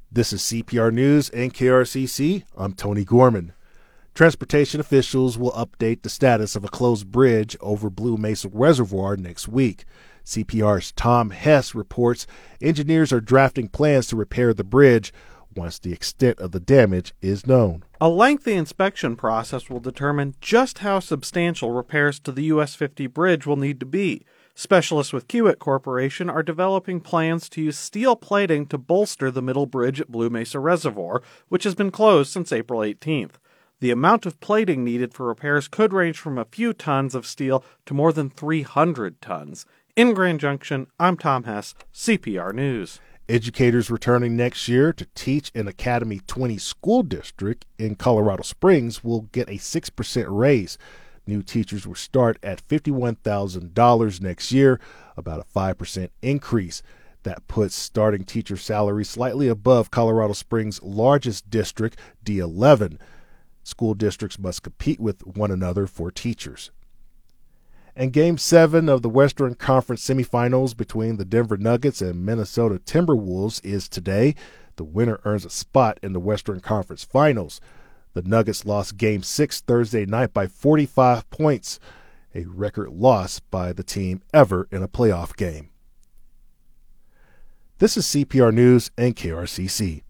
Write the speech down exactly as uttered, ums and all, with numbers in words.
This is C P R News and K R C C. I'm Tony Gorman. Transportation officials will update the status of a closed bridge over Blue Mesa Reservoir next week. C P R's Tom Hess reports engineers are drafting plans to repair the bridge once the extent of the damage is known. A lengthy inspection process will determine just how substantial repairs to the U S fifty bridge will need to be. Specialists with Kiewit Corporation are developing plans to use steel plating to bolster the middle bridge at Blue Mesa Reservoir, which has been closed since April eighteenth. The amount of plating needed for repairs could range from a few tons of steel to more than three hundred tons. In Grand Junction, I'm Tom Hess, C P R News. Educators returning next year to teach in Academy twenty School District in Colorado Springs will get a six percent raise. New teachers will start at fifty-one thousand dollars next year, about a five percent increase. That puts starting teacher salary slightly above Colorado Springs' largest district, D eleven. School districts must compete with one another for teachers. And Game seven of the Western Conference semifinals between the Denver Nuggets and Minnesota Timberwolves is today. The winner earns a spot in the Western Conference Finals. The Nuggets lost Game six Thursday night by forty-five points, a record loss by the team ever in a playoff game. This is C P R News and K R C C.